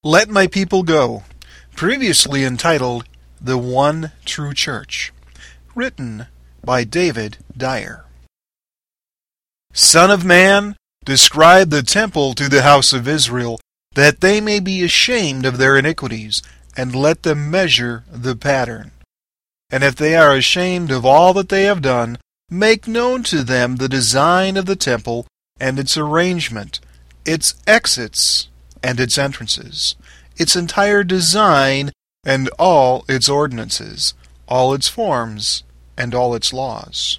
Let My People Go, previously entitled The One True Church, written by David Dyer. Son of man, describe the temple to the house of Israel, that they may be ashamed of their iniquities, and let them measure the pattern. And if they are ashamed of all that they have done, make known to them the design of the temple and its arrangement, its exits and its entrances, its entire design and all its ordinances, all its forms and all its laws.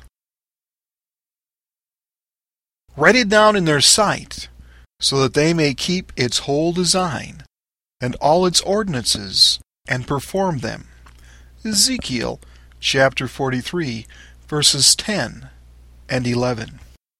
Write it down in their sight, so that they may keep its whole design and all its ordinances and perform them. Ezekiel chapter 43, verses 10 and 11.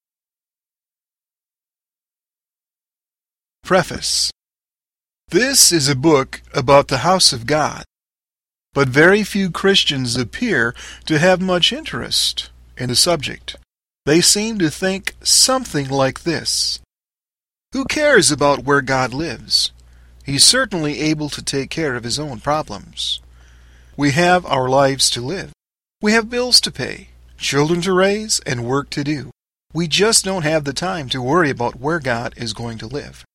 Preface. This is a book about the house of God, but very few Christians appear to have much interest in the subject. They seem to think something like this: who cares about where God lives? He's certainly able to take care of his own problems. We have our lives to live. We have bills to pay, children to raise, and work to do. We just don't have the time to worry about where God is going to live.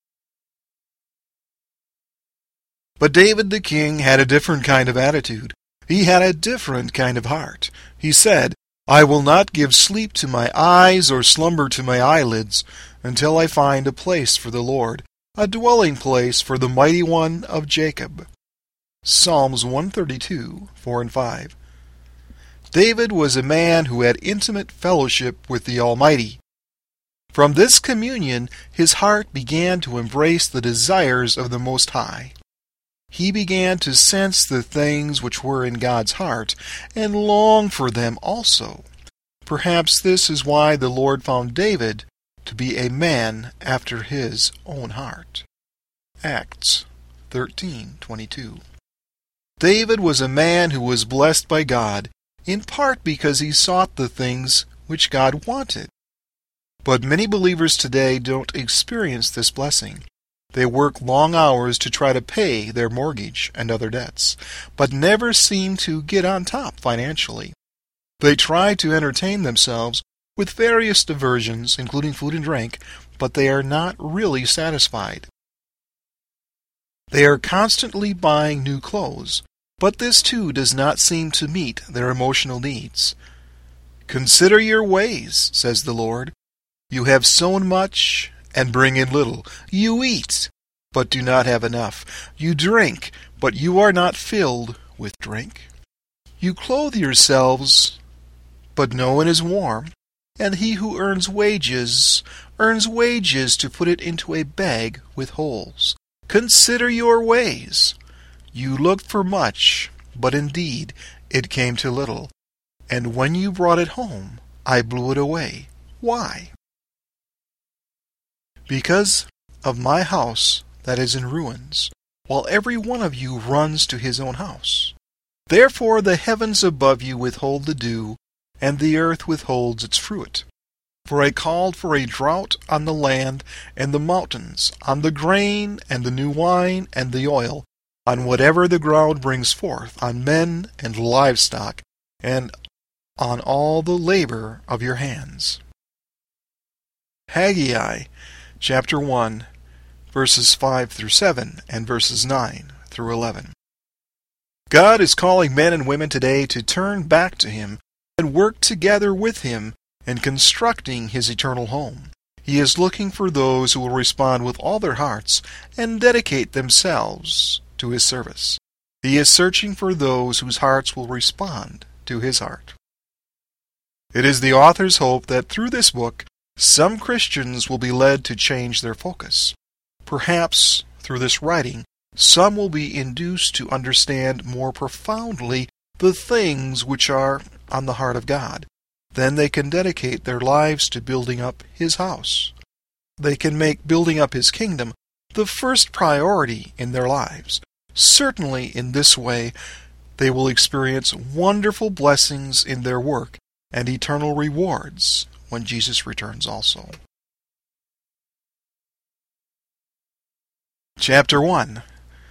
But David the king had a different kind of attitude. He had a different kind of heart. He said, "I will not give sleep to my eyes or slumber to my eyelids until I find a place for the Lord, a dwelling place for the Mighty One of Jacob." Psalms 132, 4 and 5. David was a man who had intimate fellowship with the Almighty. From this communion, his heart began to embrace the desires of the Most High. He began to sense the things which were in God's heart, and long for them also. Perhaps this is why the Lord found David to be a man after his own heart. Acts 13:22. David was a man who was blessed by God, in part because he sought the things which God wanted. But many believers today don't experience this blessing. They work long hours to try to pay their mortgage and other debts, but never seem to get on top financially. They try to entertain themselves with various diversions, including food and drink, but they are not really satisfied. They are constantly buying new clothes, but this too does not seem to meet their emotional needs. "Consider your ways," says the Lord. "You have sown much and bring in little. You eat, but do not have enough. You drink, but you are not filled with drink. You clothe yourselves, but no one is warm. And he who earns wages to put it into a bag with holes. Consider your ways. You looked for much, but indeed it came to little. And when you brought it home, I blew it away. Why? Because of my house that is in ruins, while every one of you runs to his own house. Therefore the heavens above you withhold the dew, and the earth withholds its fruit. For I called for a drought on the land and the mountains, on the grain and the new wine and the oil, on whatever the ground brings forth, on men and livestock, and on all the labor of your hands." Haggai chapter 1, verses 5 through 7, and verses 9 through 11. God is calling men and women today to turn back to Him and work together with Him in constructing His eternal home. He is looking for those who will respond with all their hearts and dedicate themselves to His service. He is searching for those whose hearts will respond to His heart. It is the author's hope that through this book, some Christians will be led to change their focus. Perhaps through this writing, some will be induced to understand more profoundly the things which are on the heart of God. Then they can dedicate their lives to building up His house. They can make building up His kingdom the first priority in their lives. Certainly in this way, they will experience wonderful blessings in their work and eternal rewards when Jesus returns also. Chapter 1.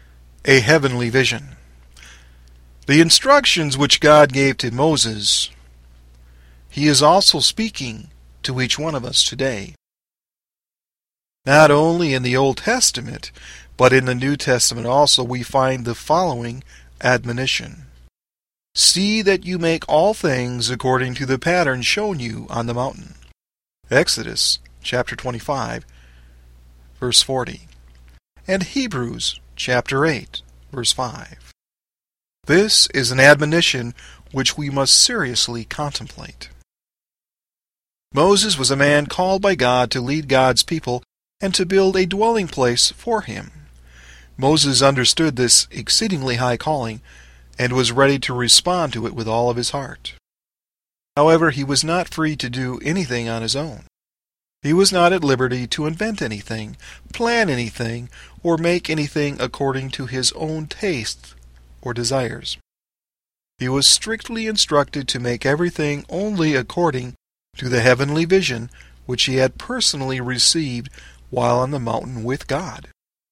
A heavenly vision. The instructions which God gave to Moses, He is also speaking to each one of us today. Not only in the Old Testament, but in the New Testament also we find the following admonition. See that you make all things according to the pattern shown you on the mountain. Exodus chapter 25, verse 40. And Hebrews chapter 8, verse 5. This is an admonition which we must seriously contemplate. Moses was a man called by God to lead God's people and to build a dwelling place for him. Moses understood this exceedingly high calling and was ready to respond to it with all of his heart. However, he was not free to do anything on his own. He was not at liberty to invent anything, plan anything, or make anything according to his own taste or desires. He was strictly instructed to make everything only according to the heavenly vision which he had personally received while on the mountain with God.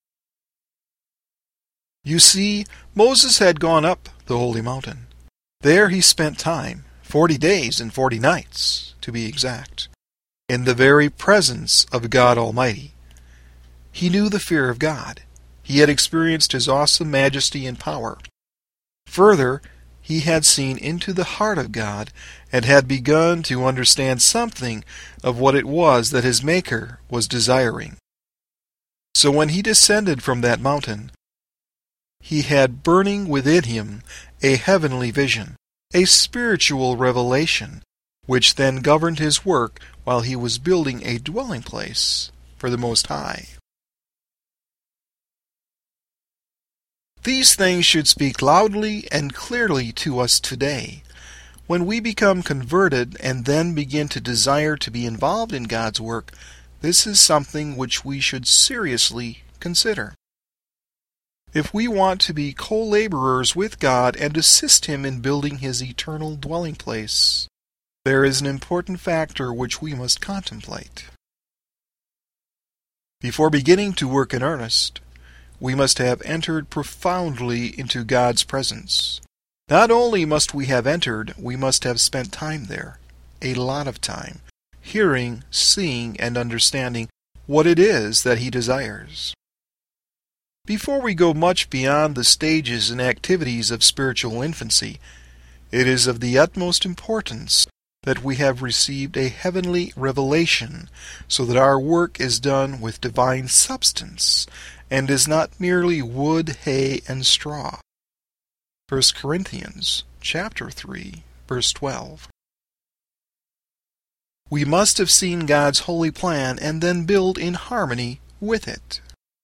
You see, Moses had gone up the holy mountain. There he spent time, 40 days and 40 nights, to be exact, in the very presence of God Almighty. He knew the fear of God. He had experienced His awesome majesty and power. Further, he had seen into the heart of God and had begun to understand something of what it was that his Maker was desiring. So when he descended from that mountain, he had burning within him a heavenly vision, a spiritual revelation, which then governed his work while he was building a dwelling place for the Most High. These things should speak loudly and clearly to us today. When we become converted and then begin to desire to be involved in God's work, this is something which we should seriously consider. If we want to be co-laborers with God and assist Him in building His eternal dwelling place, there is an important factor which we must contemplate. Before beginning to work in earnest, we must have entered profoundly into God's presence. Not only must we have entered, we must have spent time there, a lot of time, hearing, seeing, and understanding what it is that He desires. Before we go much beyond the stages and activities of spiritual infancy, it is of the utmost importance that we have received a heavenly revelation, so that our work is done with divine substance, and is not merely wood, hay, and straw. 1 Corinthians chapter 3, verse 12. We must have seen God's holy plan and then build in harmony with it.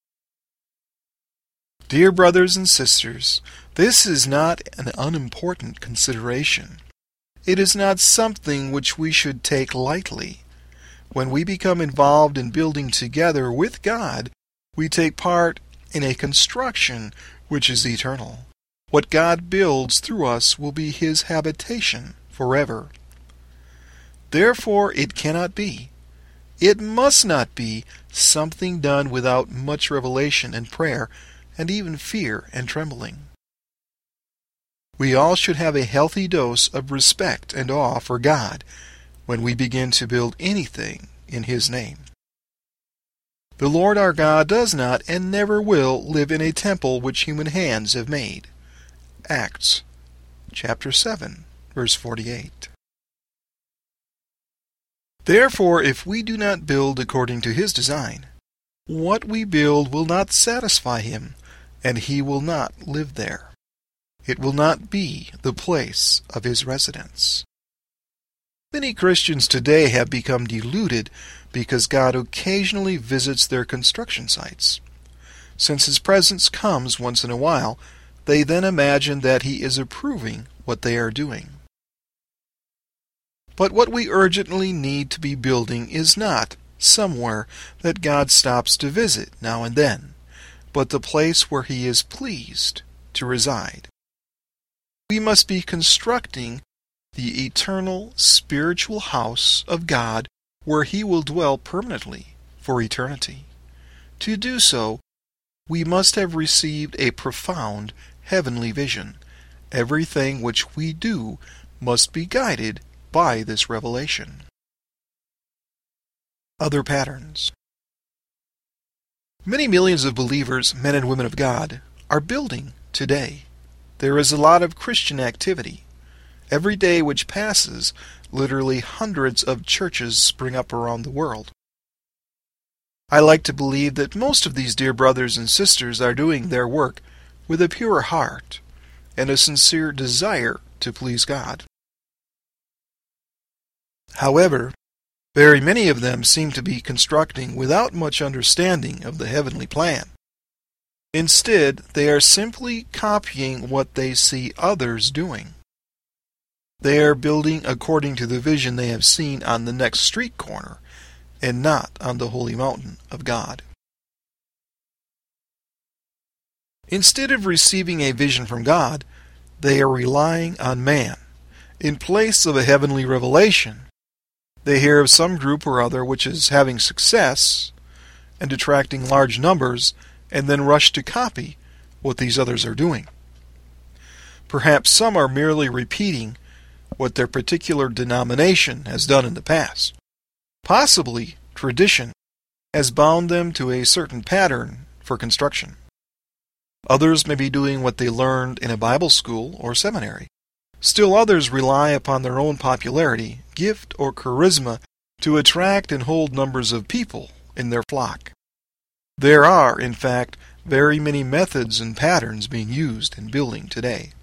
Dear brothers and sisters, this is not an unimportant consideration. It is not something which we should take lightly. When we become involved in building together with God, we take part in a construction which is eternal. What God builds through us will be His habitation forever. Therefore it cannot be, it must not be, something done without much revelation and prayer, and even fear and trembling. We all should have a healthy dose of respect and awe for God when we begin to build anything in His name. The Lord our God does not and never will live in a temple which human hands have made. Acts chapter 7, verse 48. Therefore, if we do not build according to His design, what we build will not satisfy Him, and He will not live there. It will not be the place of His residence. Many Christians today have become deluded because God occasionally visits their construction sites. Since His presence comes once in a while, they then imagine that He is approving what they are doing. But what we urgently need to be building is not somewhere that God stops to visit now and then, but the place where He is pleased to reside. We must be constructing the eternal spiritual house of God where He will dwell permanently for eternity. To do so, we must have received a profound heavenly vision. Everything which we do must be guided by this revelation. Other patterns. Many millions of believers, men and women of God, are building today. There is a lot of Christian activity. Every day which passes, literally hundreds of churches spring up around the world. I like to believe that most of these dear brothers and sisters are doing their work with a pure heart and a sincere desire to please God. However, very many of them seem to be constructing without much understanding of the heavenly plan. Instead, they are simply copying what they see others doing. They are building according to the vision they have seen on the next street corner, and not on the holy mountain of God. Instead of receiving a vision from God, they are relying on man. In place of a heavenly revelation, they hear of some group or other which is having success and attracting large numbers, and then rush to copy what these others are doing. Perhaps some are merely repeating what their particular denomination has done in the past. Possibly, tradition has bound them to a certain pattern for construction. Others may be doing what they learned in a Bible school or seminary. Still others rely upon their own popularity, gift, or charisma to attract and hold numbers of people in their flock. There are, in fact, very many methods and patterns being used in building today.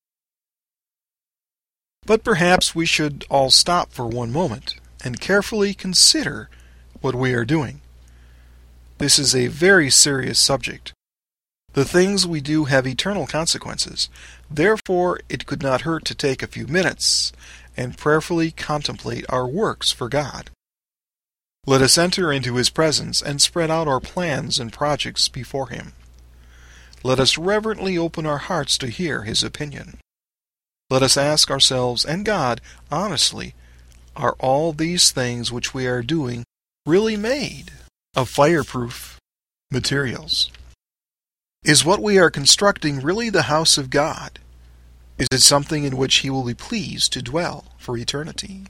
But perhaps we should all stop for one moment and carefully consider what we are doing. This is a very serious subject. The things we do have eternal consequences. Therefore, it could not hurt to take a few minutes and prayerfully contemplate our works for God. Let us enter into His presence and spread out our plans and projects before Him. Let us reverently open our hearts to hear His opinion. Let us ask ourselves and God honestly, are all these things which we are doing really made of fireproof materials? Is what we are constructing really the house of God? Is it something in which He will be pleased to dwell for eternity?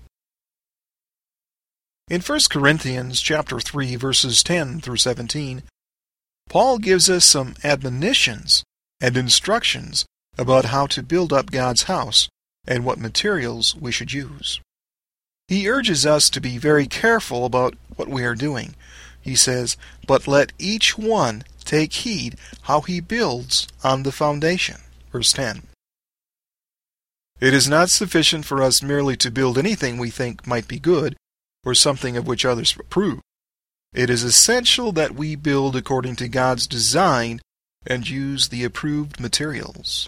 In 1 Corinthians chapter 3, verses 10 through 17, Paul gives us some admonitions and instructions about how to build up God's house and what materials we should use. He urges us to be very careful about what we are doing. He says, "But let each one take heed how he builds on the foundation." Verse 10. It is not sufficient for us merely to build anything we think might be good or something of which others approve. It is essential that we build according to God's design and use the approved materials.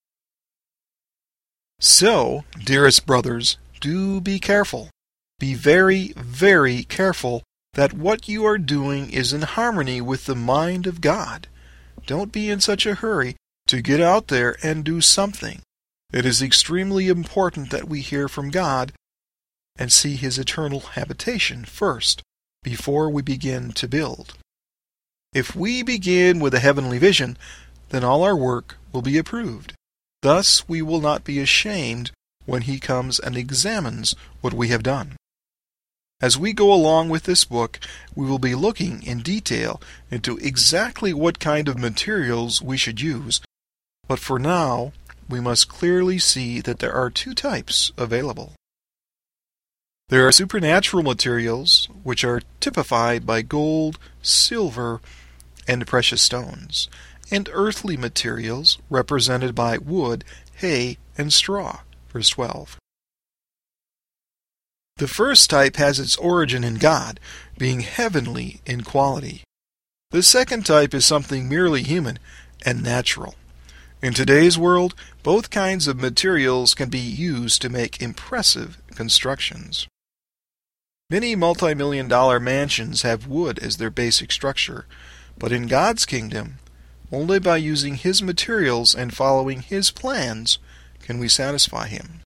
So, dearest brothers, do be careful. Be very, very careful that what you are doing is in harmony with the mind of God. Don't be in such a hurry to get out there and do something. It is extremely important that we hear from God and see His eternal habitation first, before we begin to build. If we begin with a heavenly vision, then all our work will be approved. Thus we will not be ashamed when He comes and examines what we have done. As we go along with this book, we will be looking in detail into exactly what kind of materials we should use, but for now, we must clearly see that there are two types available. There are supernatural materials, which are typified by gold, silver, and precious stones, and earthly materials, represented by wood, hay, and straw. Verse 12. The first type has its origin in God, being heavenly in quality. The second type is something merely human and natural. In today's world, both kinds of materials can be used to make impressive constructions. Many multi-million-dollar mansions have wood as their basic structure, but in God's kingdom, only by using His materials and following His plans can we satisfy Him.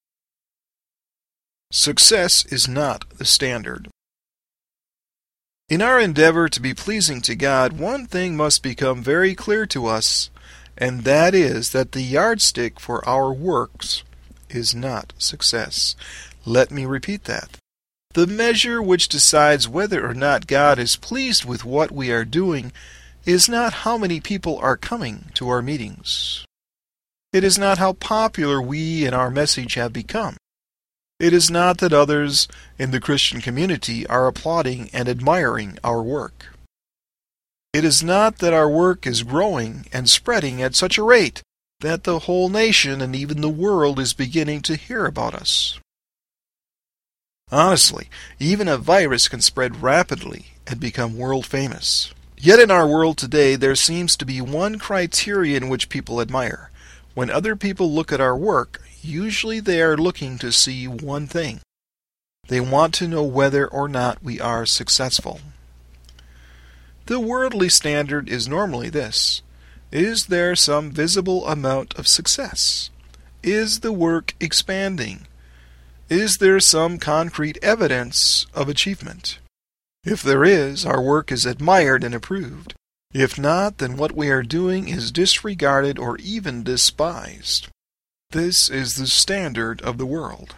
Success is not the standard. In our endeavor to be pleasing to God, one thing must become very clear to us, and that is that the yardstick for our works is not success. Let me repeat that. The measure which decides whether or not God is pleased with what we are doing is not how many people are coming to our meetings. It is not how popular we and our message have become. It is not that others in the Christian community are applauding and admiring our work. It is not that our work is growing and spreading at such a rate that the whole nation and even the world is beginning to hear about us. Honestly, even a virus can spread rapidly and become world famous. Yet in our world today, there seems to be one criterion which people admire. When other people look at our work, usually they are looking to see one thing. They want to know whether or not we are successful. The worldly standard is normally this: is there some visible amount of success? Is the work expanding? Is there some concrete evidence of achievement? If there is, our work is admired and approved. If not, then what we are doing is disregarded or even despised. This is the standard of the world.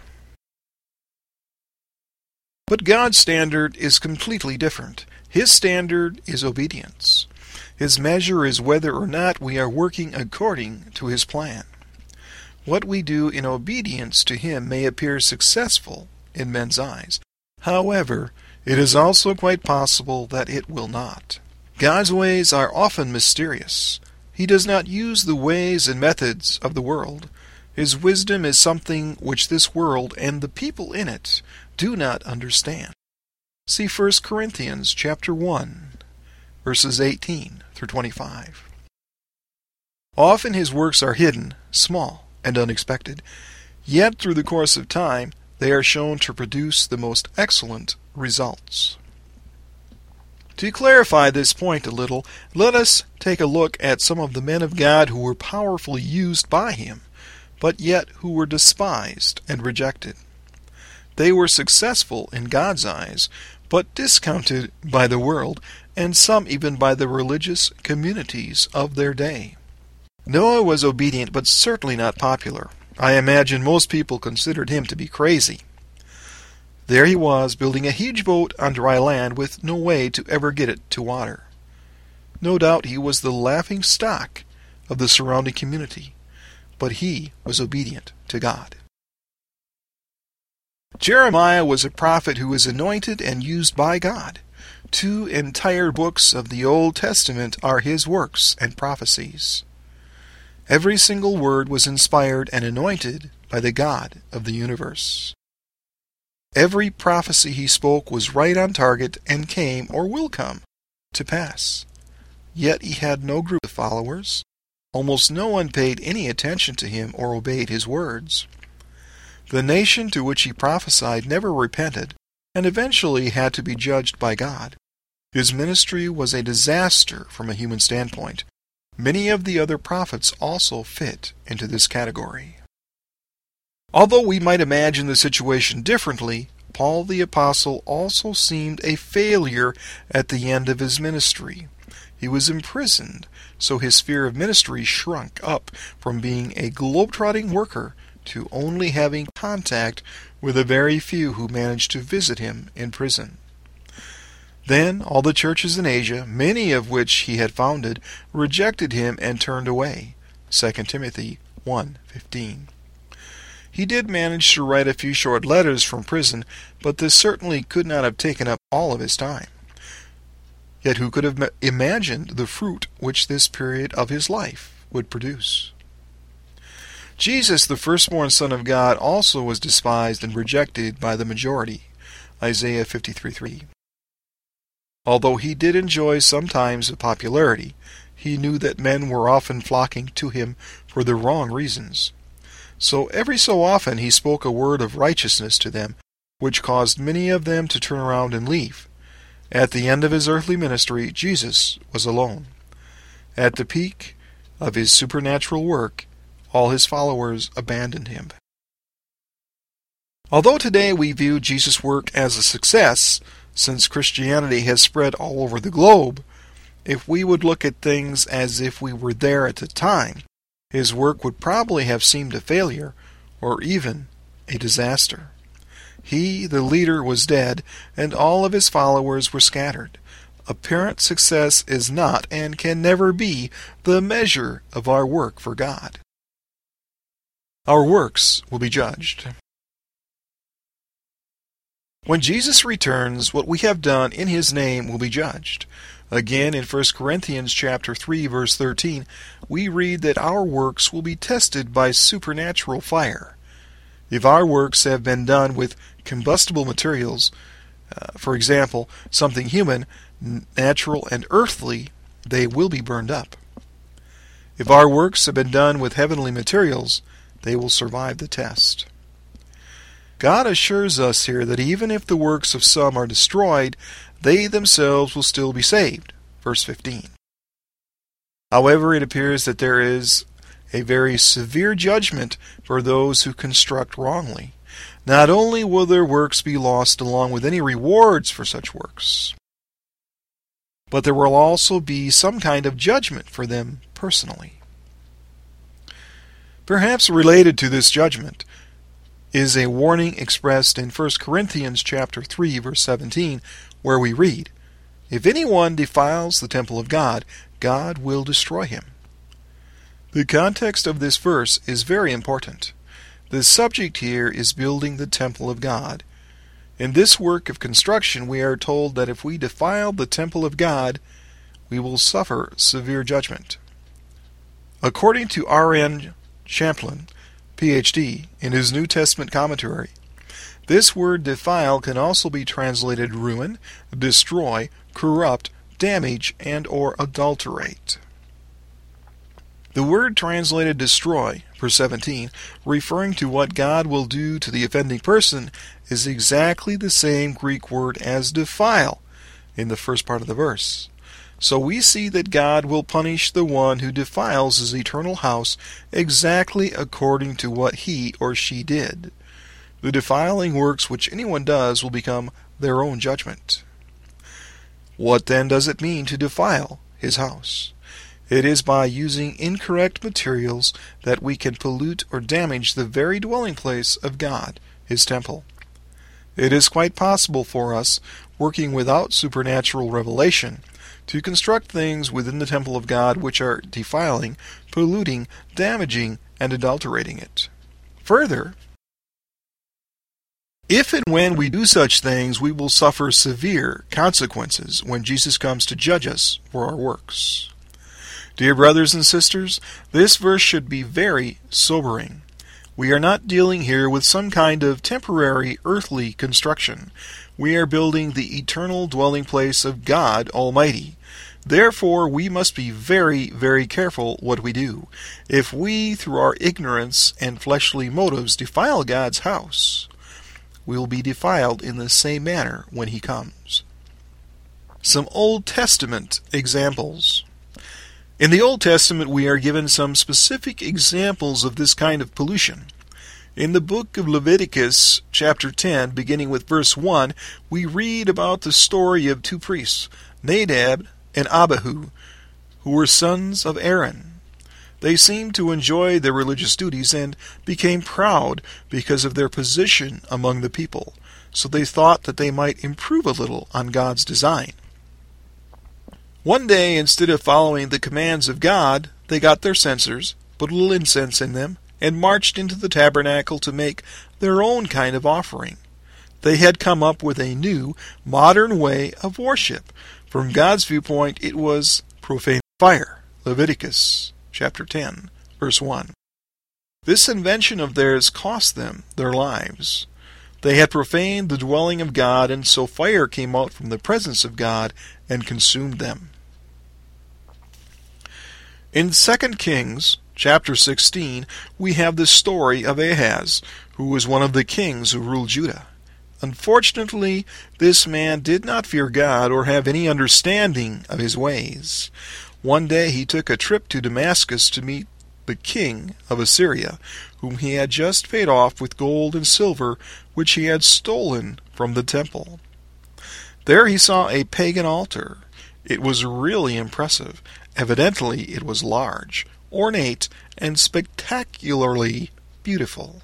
But God's standard is completely different. His standard is obedience. His measure is whether or not we are working according to His plan. What we do in obedience to Him may appear successful in men's eyes. However, it is also quite possible that it will not. God's ways are often mysterious. He does not use the ways and methods of the world. His wisdom is something which this world and the people in it do not understand. See 1 Corinthians chapter 1, verses 18 through 25. Often His works are hidden, small, and unexpected, yet through the course of time they are shown to produce the most excellent results. To clarify this point a little, let us take a look at some of the men of God who were powerfully used by Him, but yet who were despised and rejected. They were successful in God's eyes, but discounted by the world, and some even by the religious communities of their day. Noah was obedient, but certainly not popular. I imagine most people considered him to be crazy. There he was, building a huge boat on dry land with no way to ever get it to water. No doubt he was the laughing stock of the surrounding community, but he was obedient to God. Jeremiah was a prophet who was anointed and used by God. 2 entire books of the Old Testament are his works and prophecies. Every single word was inspired and anointed by the God of the universe. Every prophecy he spoke was right on target and came, or will come, to pass. Yet he had no group of followers. Almost no one paid any attention to him or obeyed his words. The nation to which he prophesied never repented, and eventually had to be judged by God. His ministry was a disaster from a human standpoint. Many of the other prophets also fit into this category. Although we might imagine the situation differently, Paul the Apostle also seemed a failure at the end of his ministry. He was imprisoned, so his sphere of ministry shrunk up from being a globe-trotting worker to only having contact with a very few who managed to visit him in prison. Then all the churches in Asia, many of which he had founded, rejected him and turned away. 2 Timothy 1:15. He did manage to write a few short letters from prison, but this certainly could not have taken up all of his time. Yet who could have imagined the fruit which this period of his life would produce? Jesus, the firstborn Son of God, also was despised and rejected by the majority. Isaiah 53:3. Although he did enjoy some times of popularity, he knew that men were often flocking to him for the wrong reasons. So every so often he spoke a word of righteousness to them, which caused many of them to turn around and leave. At the end of his earthly ministry, Jesus was alone. At the peak of his supernatural work, all his followers abandoned him. Although today we view Jesus' work as a success, Since Christianity has spread all over the globe, if we would look at things as if we were there at the time, his work would probably have seemed a failure or even a disaster. He, the leader, was dead, and all of his followers were scattered. Apparent success is not and can never be the measure of our work for God. Our works will be judged. When Jesus returns, what we have done in his name will be judged. Again, in 1 Corinthians chapter 3, verse 13, we read that our works will be tested by supernatural fire. If our works have been done with combustible materials, for example, something human, natural, and earthly, they will be burned up. If our works have been done with heavenly materials, they will survive the test. God assures us here that even if the works of some are destroyed, they themselves will still be saved. Verse 15. However, it appears that there is a very severe judgment for those who construct wrongly. Not only will their works be lost along with any rewards for such works, but there will also be some kind of judgment for them personally. Perhaps related to this judgment is a warning expressed in 1 Corinthians chapter 3, verse 17, where we read, "If anyone defiles the temple of God, God will destroy him." The context of this verse is very important. The subject here is building the temple of God. In this work of construction, we are told that if we defile the temple of God, we will suffer severe judgment. According to R.N. Champlin, Ph.D., in his New Testament commentary, this word defile can also be translated ruin, destroy, corrupt, damage, and or adulterate. The word translated destroy, verse 17, referring to what God will do to the offending person, is exactly the same Greek word as defile in the first part of the verse. So we see that God will punish the one who defiles his eternal house exactly according to what he or she did. The defiling works which anyone does will become their own judgment. What then does it mean to defile his house? It is by using incorrect materials that we can pollute or damage the very dwelling place of God, his temple. It is quite possible for us, working without supernatural revelation, to construct things within the temple of God which are defiling, polluting, damaging, and adulterating it. Further, if and when we do such things, we will suffer severe consequences when Jesus comes to judge us for our works. Dear brothers and sisters, this verse should be very sobering. We are not dealing here with some kind of temporary earthly construction. We are building the eternal dwelling place of God Almighty. Therefore, we must be very, very careful what we do. If we, through our ignorance and fleshly motives, defile God's house, we will be defiled in the same manner when He comes. Some Old Testament examples. In the Old Testament, we are given some specific examples of this kind of pollution. In the book of Leviticus, chapter 10, beginning with verse 1, we read about the story of two priests, Nadab and Abihu, who were sons of Aaron. They seemed to enjoy their religious duties and became proud because of their position among the people, so they thought that they might improve a little on God's design. One day, instead of following the commands of God, they got their censers, put a little incense in them, and marched into the tabernacle to make their own kind of offering. They had come up with a new, modern way of worship. From God's viewpoint, it was profane fire. Leviticus chapter 10, verse 1. This invention of theirs cost them their lives. They had profaned the dwelling of God, and so fire came out from the presence of God and consumed them. In 2 Kings chapter 16, we have the story of Ahaz, who was one of the kings who ruled Judah. Unfortunately, this man did not fear God or have any understanding of his ways. One day he took a trip to Damascus to meet the king of Assyria, whom he had just paid off with gold and silver, which he had stolen from the temple. There he saw a pagan altar. It was really impressive. Evidently it was large, ornate, and spectacularly beautiful.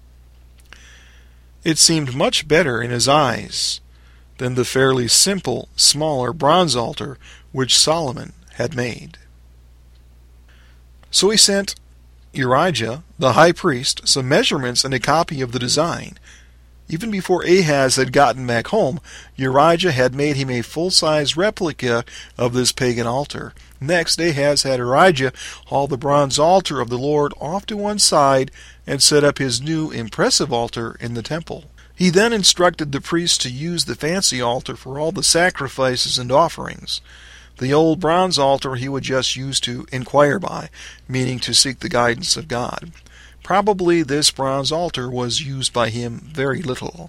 It seemed much better in his eyes than the fairly simple, smaller bronze altar which Solomon had made. So he sent Urijah, the high priest, some measurements and a copy of the design. Even before Ahaz had gotten back home, Urijah had made him a full-size replica of this pagan altar. Next, Ahaz had Urijah haul the bronze altar of the Lord off to one side and set up his new impressive altar in the temple. He then instructed the priests to use the fancy altar for all the sacrifices and offerings. The old bronze altar he would just use to inquire by, meaning to seek the guidance of God. Probably this bronze altar was used by him very little.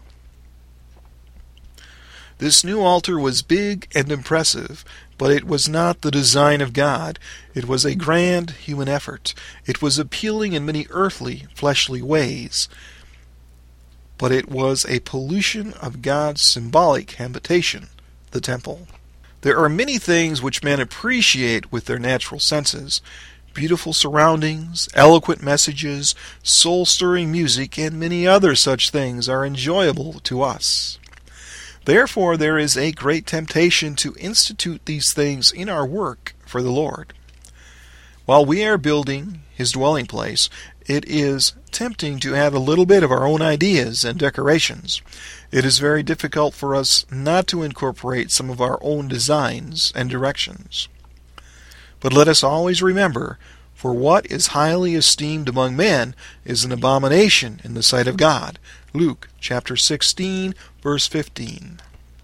This new altar was big and impressive, but it was not the design of God. It was a grand human effort. It was appealing in many earthly, fleshly ways, but it was a pollution of God's symbolic habitation, the temple. There are many things which men appreciate with their natural senses. Beautiful surroundings, eloquent messages, soul-stirring music, and many other such things are enjoyable to us. Therefore, there is a great temptation to institute these things in our work for the Lord. While we are building His dwelling place, it is tempting to add a little bit of our own ideas and decorations. It is very difficult for us not to incorporate some of our own designs and directions. But let us always remember, for what is highly esteemed among men is an abomination in the sight of God. Luke chapter 16, verse 15.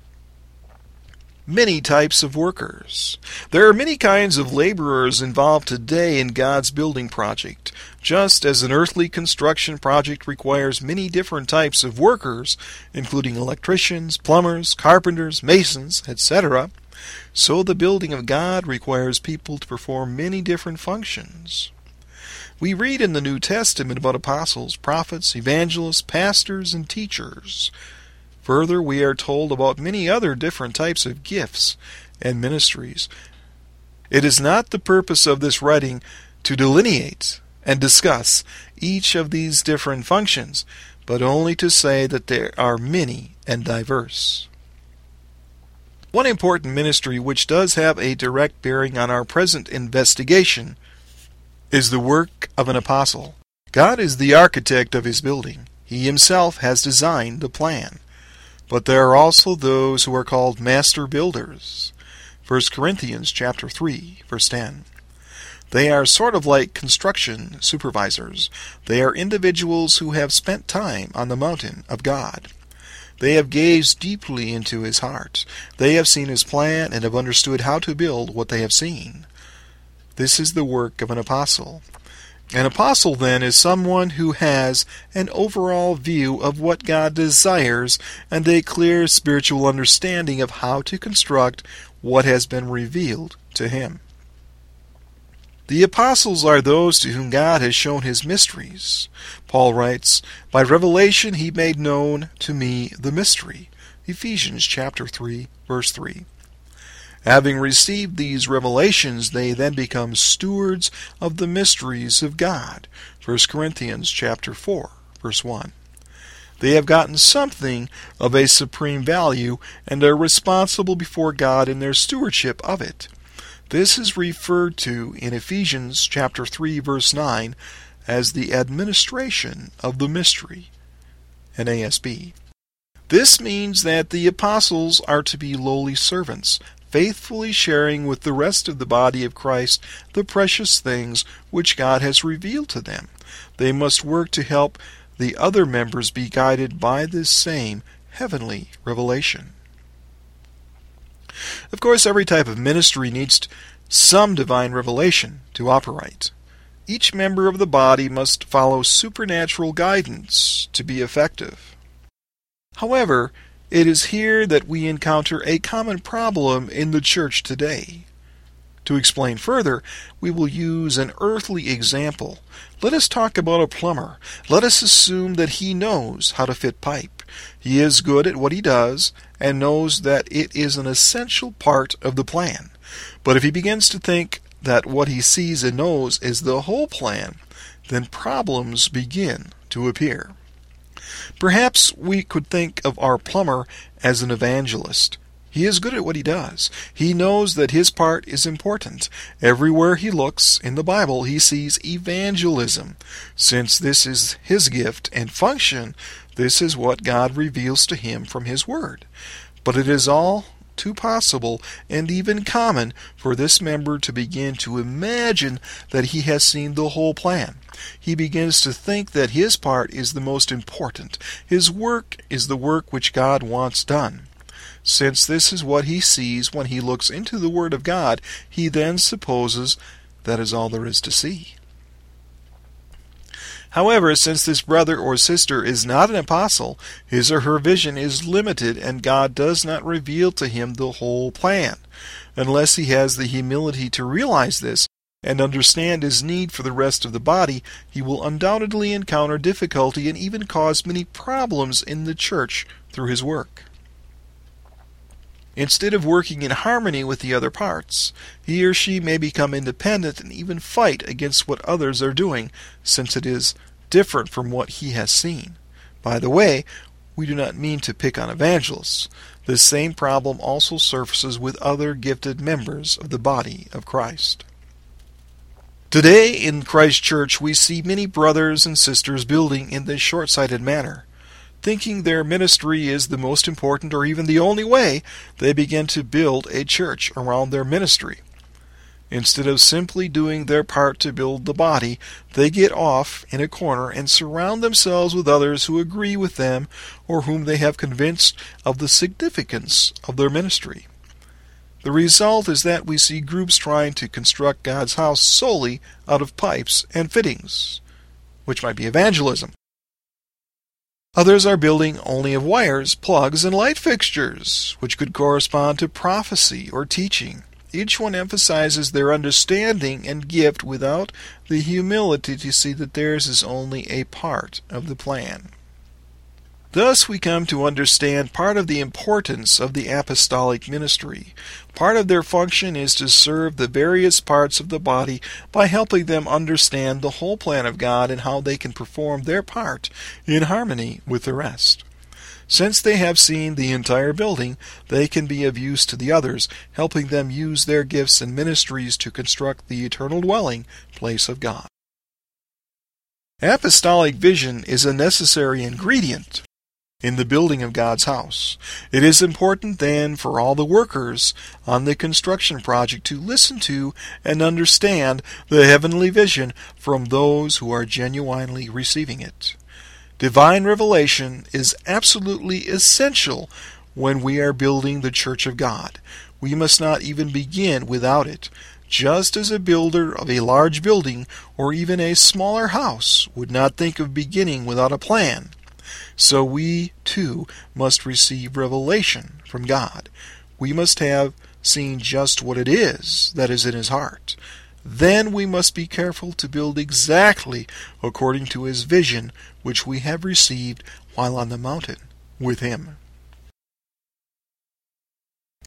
Many types of workers. There are many kinds of laborers involved today in God's building project. Just as an earthly construction project requires many different types of workers, including electricians, plumbers, carpenters, masons, etc., so the building of God requires people to perform many different functions. We read in the New Testament about apostles, prophets, evangelists, pastors, and teachers. Further, we are told about many other different types of gifts and ministries. It is not the purpose of this writing to delineate and discuss each of these different functions, but only to say that there are many and diverse. One important ministry which does have a direct bearing on our present investigation is the work of an apostle. God is the architect of His building. He Himself has designed the plan. But there are also those who are called master builders. 1 Corinthians chapter 3, verse 10. They are sort of like construction supervisors. They are individuals who have spent time on the mountain of God. They have gazed deeply into His heart. They have seen His plan and have understood how to build what they have seen. This is the work of an apostle. An apostle, then, is someone who has an overall view of what God desires and a clear spiritual understanding of how to construct what has been revealed to him. The apostles are those to whom God has shown His mysteries. Paul writes, "By revelation He made known to me the mystery." Ephesians chapter 3, verse 3. Having received these revelations, they then become stewards of the mysteries of God. 1 Corinthians chapter 4, verse 1. They have gotten something of a supreme value and are responsible before God in their stewardship of it. This is referred to in Ephesians chapter 3, verse 9 as the administration of the mystery, NASB. This means that the apostles are to be lowly servants, faithfully sharing with the rest of the body of Christ the precious things which God has revealed to them. They must work to help the other members be guided by this same heavenly revelation. Of course, every type of ministry needs some divine revelation to operate. Each member of the body must follow supernatural guidance to be effective. However, it is here that we encounter a common problem in the church today. To explain further, we will use an earthly example. Let us talk about a plumber. Let us assume that he knows how to fit pipe. He is good at what he does and knows that it is an essential part of the plan. But if he begins to think that what he sees and knows is the whole plan, then problems begin to appear. Perhaps we could think of our plumber as an evangelist. He is good at what he does. He knows that his part is important. Everywhere he looks in the Bible, he sees evangelism. Since this is his gift and function, this is what God reveals to him from his Word. But it is all too possible and even common for this member to begin to imagine that he has seen the whole plan. He begins to think that his part is the most important. His work is the work which God wants done. Since this is what he sees when he looks into the Word of God, he then supposes that is all there is to see. However, since this brother or sister is not an apostle, his or her vision is limited, and God does not reveal to him the whole plan. Unless he has the humility to realize this and understand his need for the rest of the body, he will undoubtedly encounter difficulty and even cause many problems in the church through his work. Instead of working in harmony with the other parts, he or she may become independent and even fight against what others are doing, since it is different from what he has seen. By the way, we do not mean to pick on evangelists. This same problem also surfaces with other gifted members of the body of Christ. Today in Christ Church, we see many brothers and sisters building in this short-sighted manner. Thinking their ministry is the most important or even the only way, they begin to build a church around their ministry. Instead of simply doing their part to build the body, they get off in a corner and surround themselves with others who agree with them or whom they have convinced of the significance of their ministry. The result is that we see groups trying to construct God's house solely out of pipes and fittings, which might be evangelism. Others are building only of wires, plugs, and light fixtures, which could correspond to prophecy or teaching. Each one emphasizes their understanding and gift without the humility to see that theirs is only a part of the plan. Thus we come to understand part of the importance of the apostolic ministry. Part of their function is to serve the various parts of the body by helping them understand the whole plan of God and how they can perform their part in harmony with the rest. Since they have seen the entire building, they can be of use to the others, helping them use their gifts and ministries to construct the eternal dwelling place of God. Apostolic vision is a necessary ingredient in the building of God's house. It is important then for all the workers on the construction project to listen to and understand the heavenly vision from those who are genuinely receiving it. Divine revelation is absolutely essential when we are building the church of God. We must not even begin without it. Just as a builder of a large building or even a smaller house would not think of beginning without a plan, so we, too, must receive revelation from God. We must have seen just what it is that is in His heart. Then we must be careful to build exactly according to His vision, which we have received while on the mountain with Him.